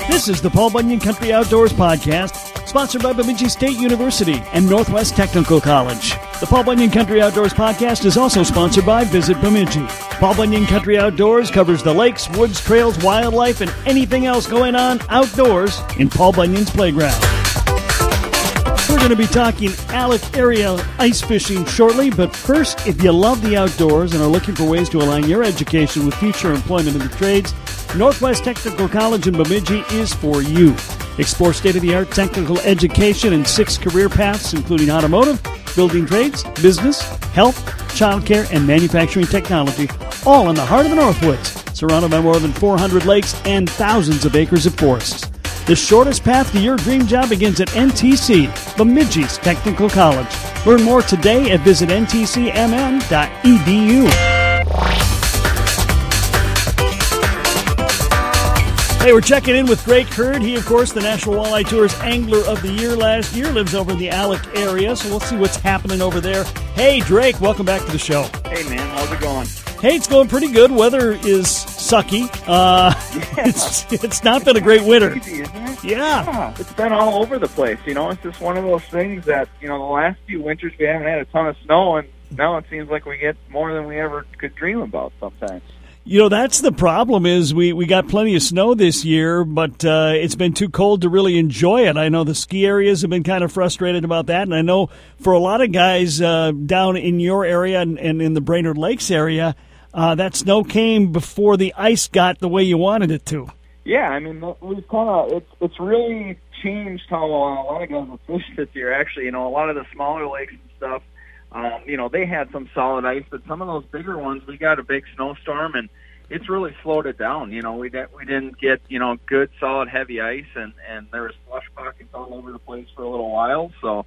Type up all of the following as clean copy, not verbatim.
This is the Paul Bunyan Country Outdoors Podcast, sponsored by Bemidji State University and Northwest Technical College. The Paul Bunyan Country Outdoors Podcast is also sponsored by Visit Bemidji. Paul Bunyan Country Outdoors covers the lakes, woods, trails, wildlife, and anything else going on outdoors in Paul Bunyan's playground. We're going to be talking Alex area ice fishing shortly, but first, if you love the outdoors and are looking for ways to align your education with future employment in the trades, Northwest Technical College in Bemidji is for you. Explore state-of-the-art technical education and 6 career paths, including automotive, building trades, business, health, childcare, and manufacturing technology, all in the heart of the Northwoods, surrounded by more than 400 lakes and thousands of acres of forests. The shortest path to your dream job begins at NTC, Bemidji's Technical College. Learn more today at visitntcmn.edu. Hey, we're checking in with Drake Hurd. He, of course, the National Walleye Tour's Angler of the Year last year, lives over in the Alex area, so we'll see what's happening over there. Hey, Drake, welcome back to the show. Hey, man, how's it going? Hey, it's going pretty good. Weather is sucky. It's not been a great winter. Crazy, isn't it? Yeah. It's been all over the place. You know, it's just one of those things that, you know, the last few winters we haven't had a ton of snow, and now it seems like we get more than we ever could dream about sometimes. You know, that's the problem is we got plenty of snow this year, but it's been too cold to really enjoy it. I know the ski areas have been kind of frustrated about that, and I know for a lot of guys down in your area and in the Brainerd Lakes area, that snow came before the ice got the way you wanted it to. Yeah, I mean, we've kind of it's really changed how a lot of guys have fished this year. Actually, you know, a lot of the smaller lakes and stuff, you know, they had some solid ice, but some of those bigger ones, we got a big snowstorm, and it's really slowed it down. You know, we didn't get, you know, good, solid, heavy ice, and there was slush pockets all over the place for a little while. So,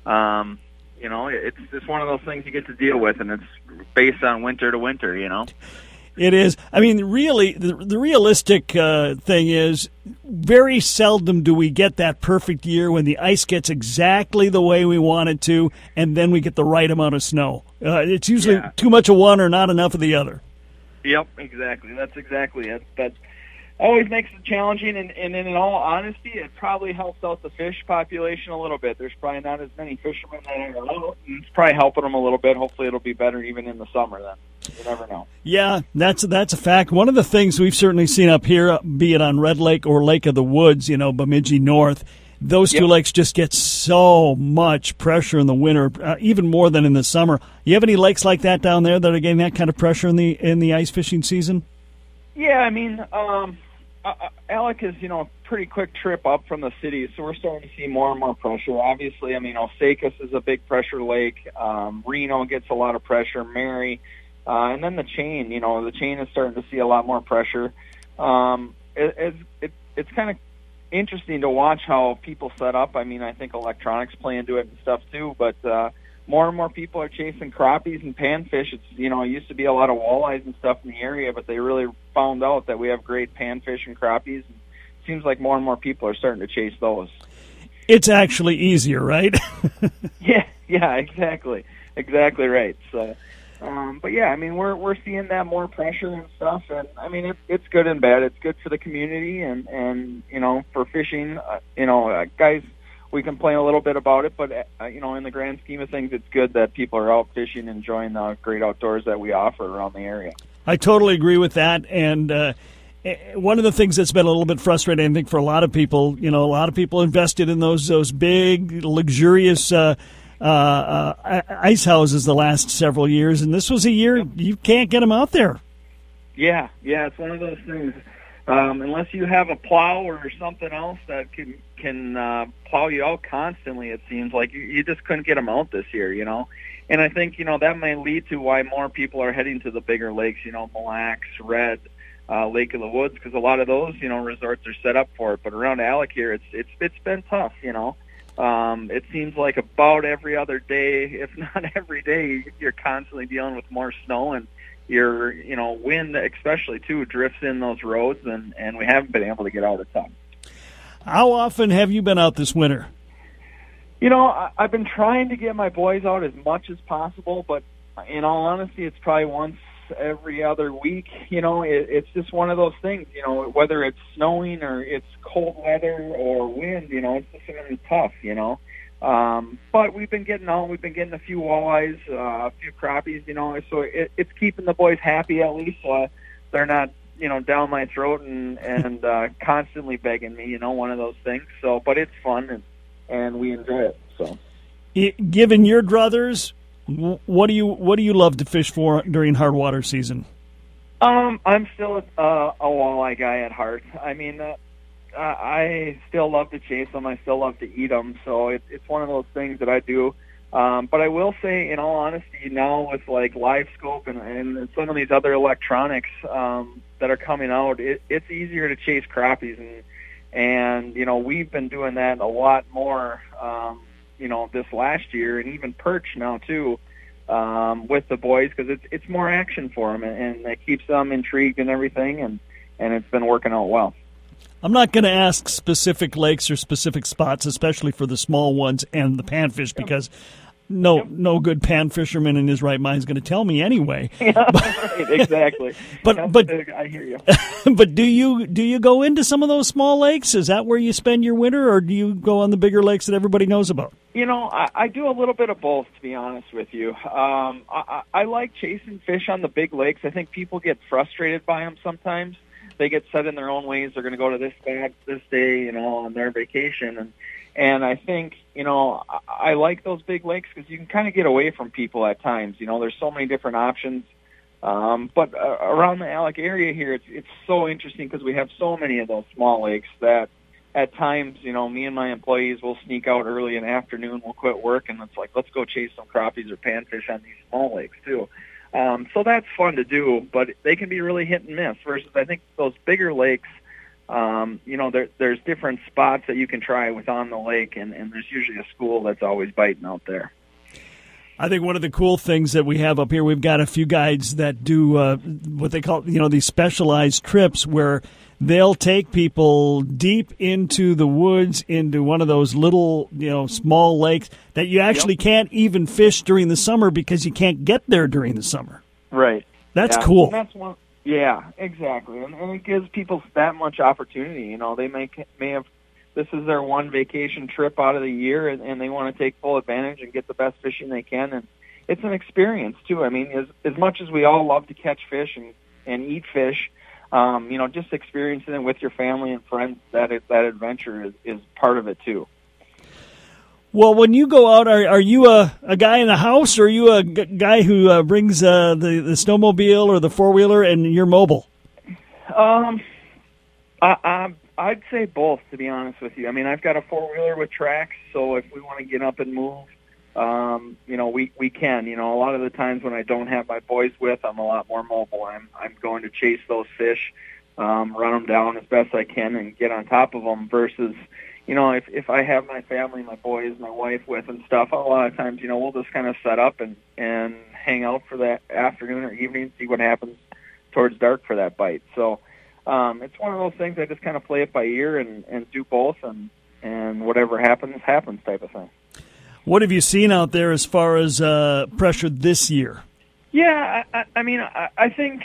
you know, it's just one of those things you get to deal with, and it's based on winter to winter, you know. It is. I mean, really, the realistic thing is very seldom do we get that perfect year when the ice gets exactly the way we want it to, and then we get the right amount of snow. It's usually too much of one or not enough of the other. Yep, exactly. That's exactly it. But always makes it challenging, and in all honesty, it probably helps out the fish population a little bit. There's probably not as many fishermen that are out, and it's probably helping them a little bit. Hopefully it'll be better even in the summer then. You never know. Yeah, that's a fact. One of the things we've certainly seen up here, be it on Red Lake or Lake of the Woods, you know, Bemidji North, those two lakes just get so much pressure in the winter, even more than in the summer. You have any lakes like that down there that are getting that kind of pressure in the ice fishing season? Yeah, I mean, Alex is, you know, a pretty quick trip up from the city, so we're starting to see more and more pressure. Obviously, I mean, Osakis is a big pressure lake. Reno gets a lot of pressure. Mary, and then the chain. You know, the chain is starting to see a lot more pressure. It's kind of interesting to watch how people set up. I mean, I think electronics play into it and stuff too, but more and more people are chasing crappies and panfish. It's, you know, it used to be a lot of walleyes and stuff in the area, but they really found out that we have great panfish and crappies. And it seems like more and more people are starting to chase those. It's actually easier, right? Yeah, exactly right. So, but yeah, I mean, we're seeing that more pressure and stuff, and I mean, it's good and bad. It's good for the community, and you know, for fishing, you know, guys, we complain a little bit about it, but you know, in the grand scheme of things, it's good that people are out fishing, enjoying the great outdoors that we offer around the area. I totally agree with that, and one of the things that's been a little bit frustrating, I think, for a lot of people, you know, a lot of people invested in those big, luxurious ice houses the last several years, and this was a year you can't get them out there. Yeah, it's one of those things. Unless you have a plow or something else that can plow you out constantly, it seems like you just couldn't get them out this year, you know. And I think, you know, that may lead to why more people are heading to the bigger lakes, you know, Mille Lacs, Red, Lake of the Woods, because a lot of those, you know, resorts are set up for it. But around Alex here, it's been tough, you know. It seems like about every other day, if not every day, you're constantly dealing with more snow, and your, you know, wind especially too drifts in those roads, and we haven't been able to get out a ton. How often have you been out this winter? You know, I've been trying to get my boys out as much as possible, but in all honesty, it's probably once every other week. It's just one of those things, whether it's snowing or it's cold weather or wind, it's just going to be tough, But we've been getting out. We've been getting a few walleyes, a few crappies, so it's keeping the boys happy at least. So they're not, down my throat and constantly begging me, one of those things. So, but it's fun and we enjoy it. So, given your druthers, what do you love to fish for during hard water season? I'm still a walleye guy at heart. I mean, I still love to chase them. I still love to eat them. So it's one of those things that I do. But I will say, in all honesty, now with like Live Scope and some of these other electronics that are coming out, it's easier to chase crappies, and we've been doing that a lot more, this last year, and even perch now too, with the boys, because it's more action for them, and it keeps them intrigued and everything, and it's been working out well. I'm not going to ask specific lakes or specific spots, especially for the small ones and the panfish, because no good pan fisherman in his right mind is going to tell me anyway. Yeah, right, exactly. But I hear you. But do you go into some of those small lakes? Is that where you spend your winter, or do you go on the bigger lakes that everybody knows about? I do a little bit of both, to be honest with you. I like chasing fish on the big lakes. I think people get frustrated by them sometimes. They get set in their own ways. They're going to go to this spot this day, on their vacation, and I think, I like those big lakes because you can kind of get away from people at times. There's so many different options. But around the Alec area here, it's so interesting because we have so many of those small lakes that at times, me and my employees will sneak out early in the afternoon. We'll quit work, and it's like, let's go chase some crappies or panfish on these small lakes too. So that's fun to do, but they can be really hit and miss. Versus, I think those bigger lakes, there's different spots that you can try with on the lake, and there's usually a school that's always biting out there. I think one of the cool things that we have up here, we've got a few guides that do what they call, these specialized trips where they'll take people deep into the woods, into one of those little, small lakes that you actually can't even fish during the summer because you can't get there during the summer. Right. That's cool. And that's one. Yeah, exactly. And it gives people that much opportunity. They may have, this is their one vacation trip out of the year, and they want to take full advantage and get the best fishing they can. And it's an experience, too. I mean, as much as we all love to catch fish and eat fish, just experiencing it with your family and friends, that adventure is part of it, too. Well, when you go out, are you a guy in the house, or are you a guy who brings the snowmobile or the four-wheeler and you're mobile? I'd say both, to be honest with you. I mean, I've got a four-wheeler with tracks, so if we want to get up and move, we can. A lot of the times when I don't have my boys with, I'm a lot more mobile. I'm going to chase those fish, run them down as best I can, and get on top of them. Versus, if I have my family, my boys, my wife with and stuff, a lot of times, we'll just kind of set up and hang out for that afternoon or evening, see what happens towards dark for that bite. So it's one of those things I just kind of play it by ear and do both, and whatever happens type of thing. What have you seen out there as far as pressure this year? Yeah, I think,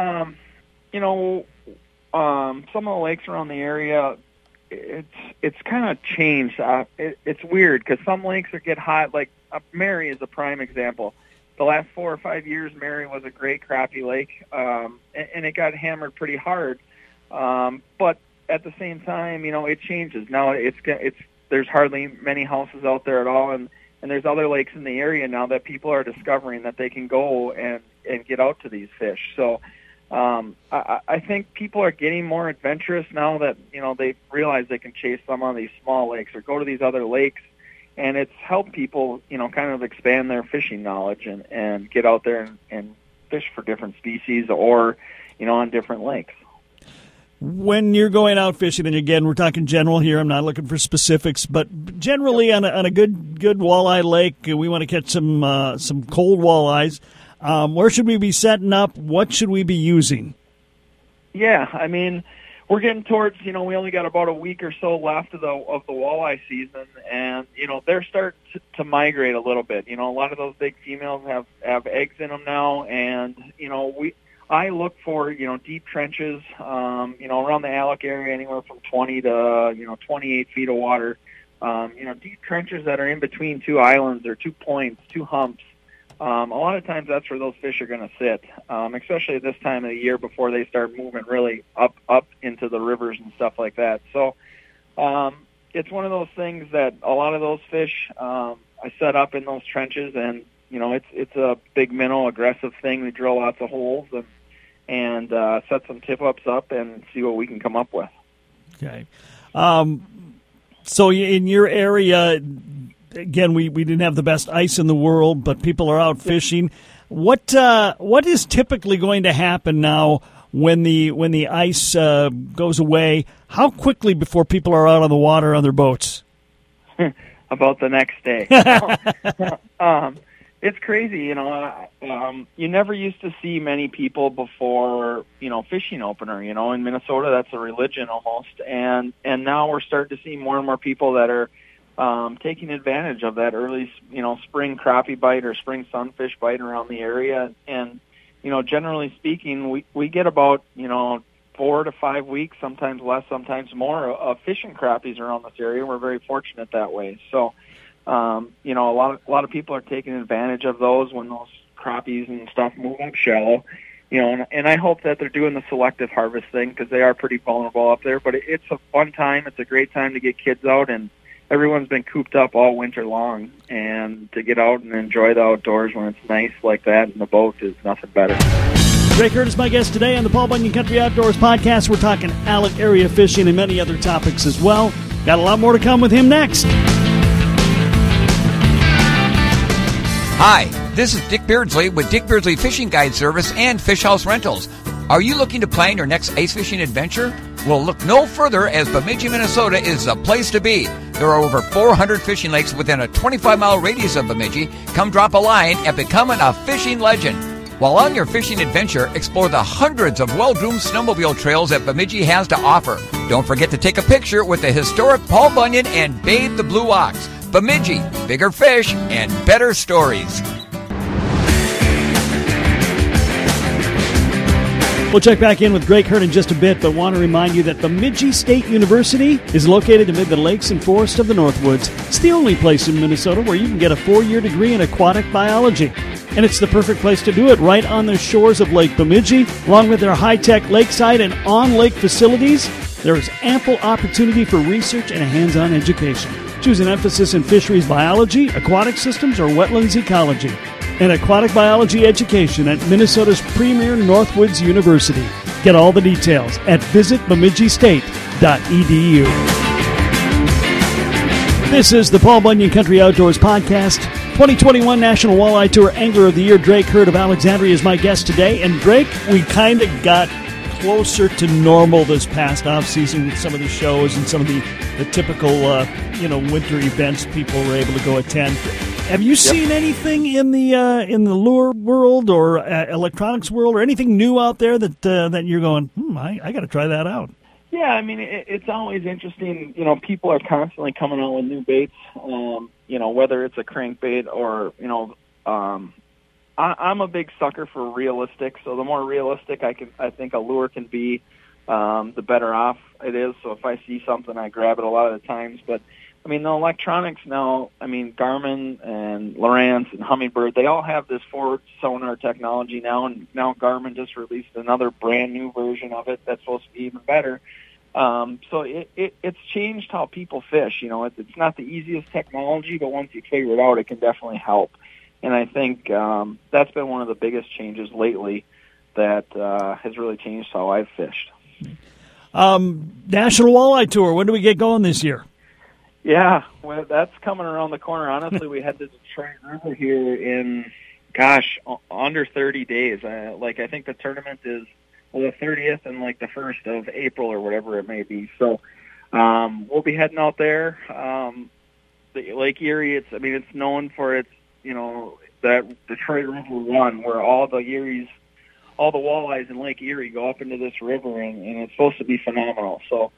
some of the lakes around the area, it's kind of changed. It's weird because some lakes get hot. Like Mary is a prime example. The last 4 or 5 years, Mary was a great crappie lake, and it got hammered pretty hard. But at the same time, it changes. Now there's hardly many houses out there at all, and there's other lakes in the area now that people are discovering that they can go and get out to these fish. So I think people are getting more adventurous now that they realize they can chase some on these small lakes or go to these other lakes, and it's helped people kind of expand their fishing knowledge and get out there and fish for different species or on different lakes. When you're going out fishing, and again, we're talking general here, I'm not looking for specifics, but generally on a good walleye lake, we want to catch some cold walleyes. Where should we be setting up? What should we be using? Yeah, I mean, we're getting towards, we only got about a week or so left of the walleye season, and they're starting to migrate a little bit. A lot of those big females have eggs in them now, and I look for deep trenches, around the Alex area, anywhere from 20 to 28 feet of water. Deep trenches that are in between two islands or 2 points, 2 humps. A lot of times that's where those fish are going to sit, especially at this time of the year before they start moving really up into the rivers and stuff like that. So it's one of those things that a lot of those fish I set up in those trenches, and it's a big minnow aggressive thing. We drill lots of holes and set some tip-ups up and see what we can come up with. Okay. So in your area, again, we didn't have the best ice in the world, but people are out fishing. What is typically going to happen now when the ice goes away? How quickly before people are out on the water on their boats? About the next day. It's crazy, you never used to see many people before, fishing opener, in Minnesota, that's a religion almost. And now we're starting to see more and more people that are taking advantage of that early, spring crappie bite or spring sunfish bite around the area. And, generally speaking, we get about, 4 to 5 weeks, sometimes less, sometimes more, of fishing crappies around this area. We're very fortunate that way. So, a lot of people are taking advantage of those when those crappies and stuff move up shallow, and I hope that they're doing the selective harvest thing because they are pretty vulnerable up there. But it's a fun time. It's a great time to get kids out, and everyone's been cooped up all winter long, and to get out and enjoy the outdoors when it's nice like that in the boat is nothing better. Drake Hurd is my guest today on the Paul Bunyan Country Outdoors podcast. We're talking Alex area fishing and many other topics as well. Got a lot more to come with him next. Hi, this is Dick Beardsley with Dick Beardsley Fishing Guide Service and Fish House Rentals. Are you looking to plan your next ice fishing adventure? Well, look no further, as Bemidji, Minnesota is the place to be. There are over 400 fishing lakes within a 25-mile radius of Bemidji. Come drop a line and become a fishing legend. While on your fishing adventure, explore the hundreds of well-groomed snowmobile trails that Bemidji has to offer. Don't forget to take a picture with the historic Paul Bunyan and bathe the Blue Ox. Bemidji, bigger fish and better stories. We'll check back in with Drake Hurd in just a bit, but want to remind you that Bemidji State University is located amid the lakes and forests of the Northwoods. It's the only place in Minnesota where you can get a 4-year degree in aquatic biology. And it's the perfect place to do it, right on the shores of Lake Bemidji. Along with their high-tech lakeside and on-lake facilities, there is ample opportunity for research and a hands-on education. Choose an emphasis in fisheries biology, aquatic systems, or wetlands ecology. And aquatic biology education at Minnesota's premier Northwoods University. Get all the details at visitbemidjistate.edu. This is the Paul Bunyan Country Outdoors podcast. 2021 National Walleye Tour Angler of the Year, Drake Hurd of Alexandria, is my guest today. And Drake, we kind of got closer to normal this past off-season with some of the shows and some of the typical, winter events people were able to go attend. Have you seen anything in the lure world or electronics world or anything new out there that you're going, I got to try that out? Yeah, I mean, it's always interesting. People are constantly coming out with new baits, whether it's a crankbait or, I'm a big sucker for realistic. So the more realistic I think a lure can be, the better off it is. So if I see something, I grab it a lot of the times. But I mean, the electronics now, Garmin and Lowrance and Humminbird, they all have this forward sonar technology now, and now Garmin just released another brand new version of it that's supposed to be even better. So it's changed how people fish. It's not the easiest technology, but once you figure it out, it can definitely help. And I think that's been one of the biggest changes lately that has really changed how I've fished. National Walleye Tour, when do we get going this year? Yeah, well, that's coming around the corner. Honestly, we head to Detroit River here in, under 30 days. I think the tournament is the 30th and the 1st of April or whatever it may be. So we'll be heading out there. The Lake Erie, it's known for its, that Detroit River Run, where all the Erie's all the walleyes in Lake Erie go up into this river, and it's supposed to be phenomenal. So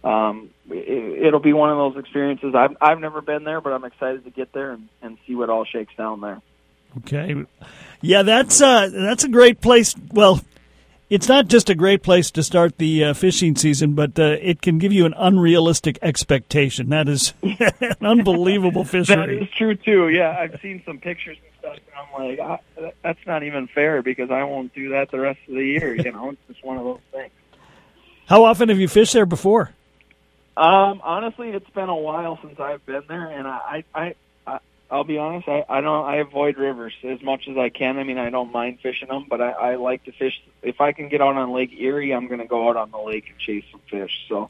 it'll be one of those experiences. I've never been there, but I'm excited to get there and see what all shakes down there. Okay. Yeah, that's a great place. Well, it's not just a great place to start the fishing season, but it can give you an unrealistic expectation. That is an unbelievable fishery. That is true, too. Yeah, I've seen some pictures and stuff, and I'm like, that's not even fair because I won't do that the rest of the year. You know, it's just one of those things. How often have you fished there before? Honestly, it's been a while since I've been there, and I'll be honest, I avoid rivers as much as I can. I mean, I don't mind fishing them, but I like to fish. If I can get out on Lake Erie, I'm going to go out on the lake and chase some fish. So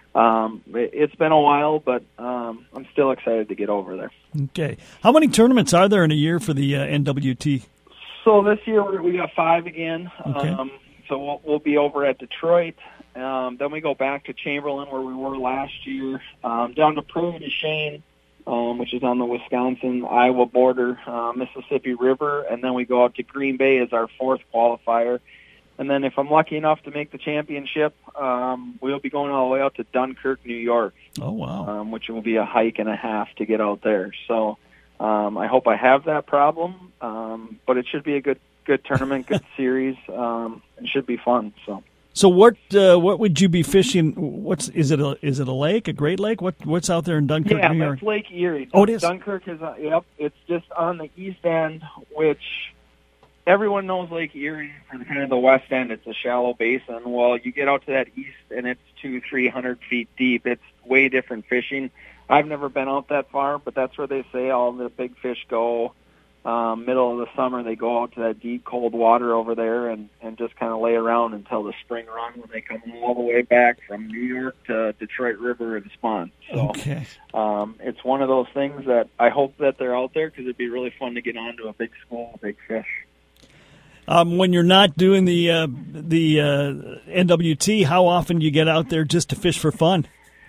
it's been a while, but I'm still excited to get over there. Okay. How many tournaments are there in a year for the NWT? So this year we got 5 again. Okay. So we'll be over at Detroit. Then we go back to Chamberlain where we were last year, down to Prairie du Chien, which is on the Wisconsin-Iowa border, Mississippi River, and then we go out to Green Bay as our 4th qualifier. And then if I'm lucky enough to make the championship, we'll be going all the way out to Dunkirk, New York. Oh, wow. Which will be a hike and a half to get out there. So I hope I have that problem, but it should be a good tournament, good series. It should be fun. So what would you be fishing? Is it a lake, a Great Lake? What's out there in Dunkirk, New York? Yeah, that's Lake Erie. Oh, it is? Dunkirk is, it's just on the east end, which everyone knows Lake Erie for kind of the west end. It's a shallow basin. Well, you get out to that east, and it's 200-300 feet deep. It's way different fishing. I've never been out that far, but that's where they say all the big fish go. Middle of the summer, they go out to that deep, cold water over there and just kind of lay around until the spring run when they come all the way back from New York to Detroit River and spawn. So okay. It's one of those things that I hope that they're out there because it'd be really fun to get onto a big school, big fish. When you're not doing the NWT, how often do you get out there just to fish for fun?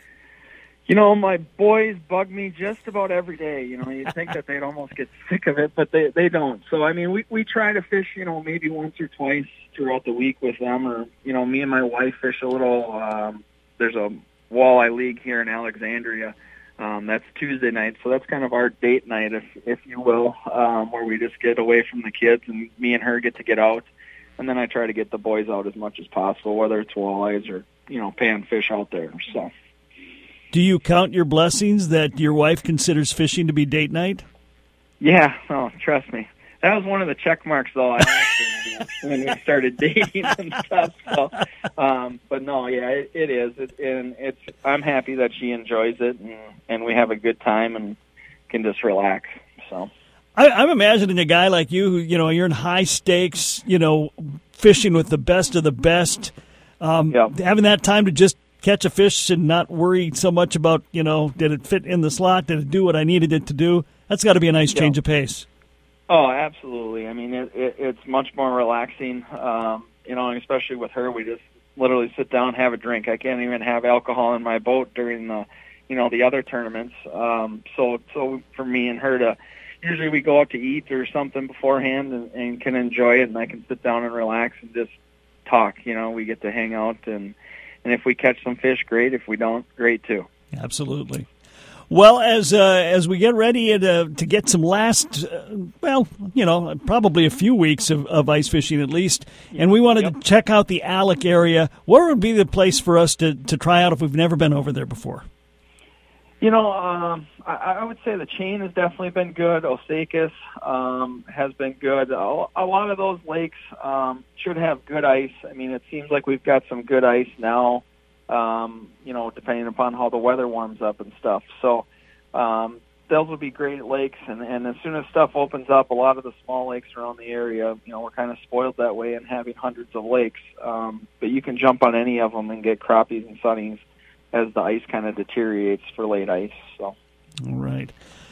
You know, my boys bug me just about every day. You know, you'd think that they'd almost get sick of it, but they don't. So, I mean, we try to fish, you know, maybe once or twice throughout the week with them. Or, you know, me and my wife fish a little. There's a walleye league here in Alexandria. That's Tuesday night. So that's kind of our date night, if you will, where we just get away from the kids and me and her get to get out. And then I try to get the boys out as much as possible, whether it's walleyes or, you know, panfish out there. So. Do you count your blessings that your wife considers fishing to be date night? Yeah, oh, trust me. That was one of the check marks, though, I asked when we started dating and stuff. So, but no, yeah, it is. I'm happy that she enjoys it, and we have a good time and can just relax. So, I'm imagining a guy like you who, you know, you're in high stakes, you know, fishing with the best of the best, having that time to just catch a fish and not worry so much about, you know, did it fit in the slot? Did it do what I needed it to do? That's got to be a nice change of pace. Oh, absolutely. I mean, it's much more relaxing, you know, and especially with her, we just literally sit down and have a drink. I can't even have alcohol in my boat during the other tournaments. So for me and her to, usually we go out to eat or something beforehand and can enjoy it, and I can sit down and relax and just talk. You know, we get to hang out and if we catch some fish, great. If we don't, great too. Absolutely. Well, as we get ready to get some last, probably a few weeks of ice fishing at least, and we wanted to check out the Alex area, where would be the place for us to try out if we've never been over there before? You know, I would say the Chain has definitely been good. Osakis has been good. A lot of those lakes should have good ice. I mean, it seems like we've got some good ice now, you know, depending upon how the weather warms up and stuff. So those would be great lakes. And as soon as stuff opens up, a lot of the small lakes around the area, you know, we're kind of spoiled that way in having hundreds of lakes. But you can jump on any of them and get crappies and sunnies as the ice kind of deteriorates for late ice. So, all right,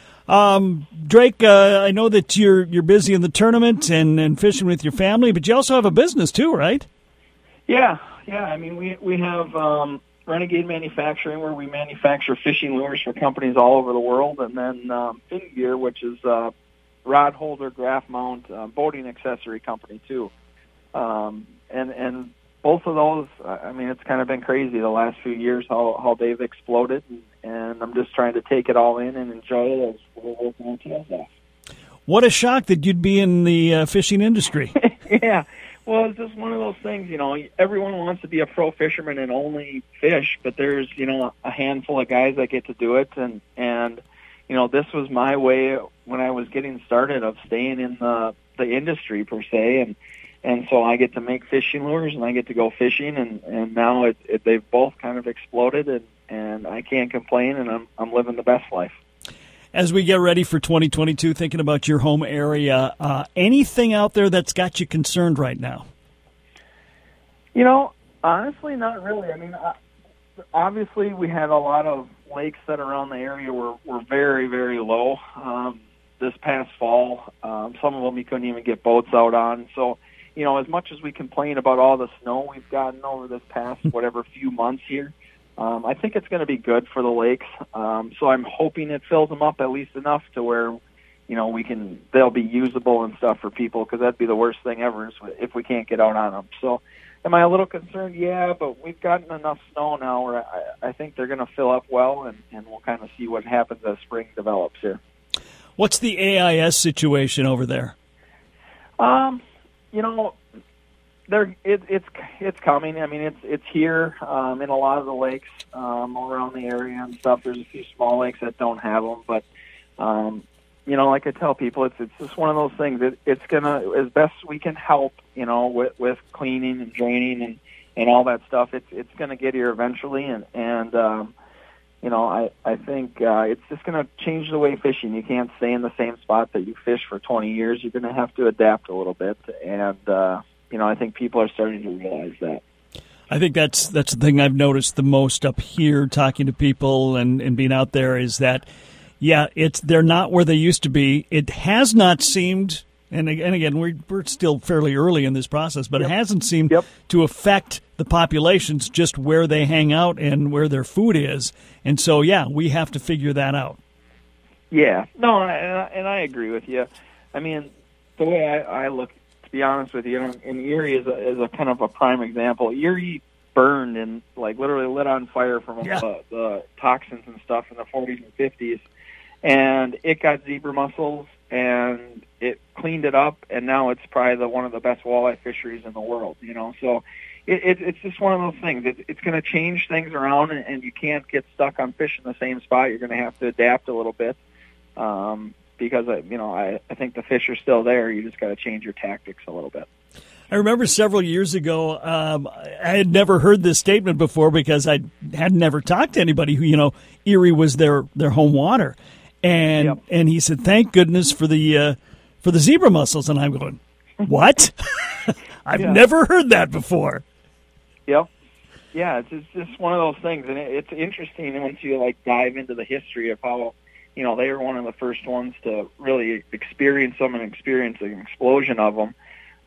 Drake. I know that you're busy in the tournament and fishing with your family, but you also have a business too, right? Yeah. I mean, we have Renegade Manufacturing, where we manufacture fishing lures for companies all over the world, and then Fin Gear, which is rod holder, graph mount, boating accessory company too. And both of those, I mean, it's kind of been crazy the last few years how they've exploded, and I'm just trying to take it all in and enjoy it as we're working on TSF. What a shock that you'd be in the fishing industry. Yeah. Well, it's just one of those things, everyone wants to be a pro fisherman and only fish, but there's, a handful of guys that get to do it. And this was my way when I was getting started of staying in the industry per se. And so I get to make fishing lures and I get to go fishing, and now they've both kind of exploded, and I can't complain, and I'm living the best life. As we get ready for 2022, thinking about your home area, anything out there that's got you concerned right now? Honestly, not really. I mean, obviously we had a lot of lakes that around the area were very, very low this past fall. Some of them you couldn't even get boats out on. So, as much as we complain about all the snow we've gotten over this past few months here, I think it's going to be good for the lakes. So I'm hoping it fills them up at least enough to where, they'll be usable and stuff for people, because that'd be the worst thing ever is if we can't get out on them. So am I a little concerned? Yeah, but we've gotten enough snow now where I think they're going to fill up well, and we'll kind of see what happens as spring develops here. What's the AIS situation over there? It's coming. I mean, it's here in a lot of the lakes all around the area and stuff. There's a few small lakes that don't have them, but like I tell people, it's just one of those things. It's gonna, as best we can help, with cleaning and draining and all that stuff. It's gonna get here eventually, and I think it's just gonna change the way fishing. You can't stay in the same spot that you fish for 20 years. You're gonna have to adapt a little bit, and I think people are starting to realize that. I think that's the thing I've noticed the most up here, talking to people and being out there, is that, yeah, they're not where they used to be. It has not seemed, and again, we're still fairly early in this process, but It hasn't seemed to affect the populations, just where they hang out and where their food is. And so, yeah, we have to figure that out. Yeah. No, and I agree with you. I mean, the way I look, to be honest with you, and Erie is a kind of a prime example. Erie burned and literally lit on fire from the toxins and stuff in the 40s and 50s, and it got zebra mussels and it cleaned it up, and now it's probably one of the best walleye fisheries in the world. So it's just one of those things. It's going to change things around, and you can't get stuck on fishing the same spot. You're going to have to adapt a little bit. Because, I think the fish are still there. You just got to change your tactics a little bit. I remember several years ago, I had never heard this statement before because I had never talked to anybody who, Erie was their home water. And and he said, thank goodness for the zebra mussels. And I'm going, what? I've never heard that before. Yep. Yeah, it's just one of those things. And it's interesting once you, dive into the history of how, they were one of the first ones to really experience them and experience an explosion of them,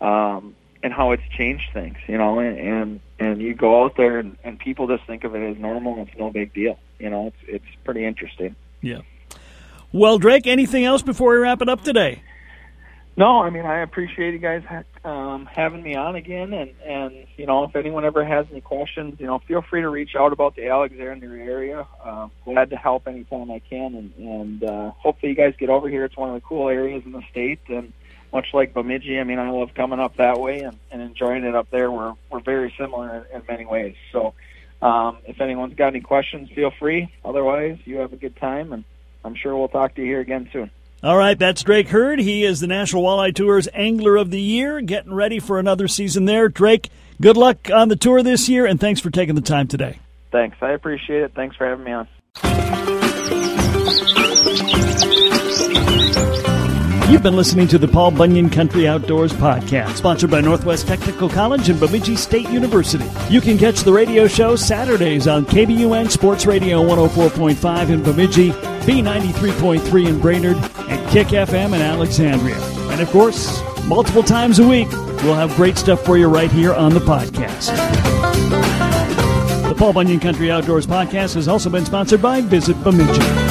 and how it's changed things, and you go out there and people just think of it as normal and it's no big deal. It's pretty interesting. Yeah. Well, Drake, anything else before we wrap it up today? No, I mean, I appreciate you guys having me on again, and if anyone ever has any questions, feel free to reach out about the Alexandria area. Glad to help anytime I can, and hopefully you guys get over here. It's one of the cool areas in the state, and much like Bemidji, I mean, I love coming up that way and enjoying it up there. We're very similar in many ways. So if anyone's got any questions, feel free. Otherwise, you have a good time, and I'm sure we'll talk to you here again soon. All right, that's Drake Hurd. He is the National Walleye Tour's Angler of the Year, getting ready for another season there. Drake, good luck on the tour this year, and thanks for taking the time today. Thanks. I appreciate it. Thanks for having me on. You've been listening to the Paul Bunyan Country Outdoors Podcast, sponsored by Northwest Technical College and Bemidji State University. You can catch the radio show Saturdays on KBUN Sports Radio 104.5 in Bemidji, B93.3 in Brainerd, and Kick FM in Alexandria. And of course, multiple times a week, we'll have great stuff for you right here on the podcast. The Paul Bunyan Country Outdoors Podcast has also been sponsored by Visit Bemidji.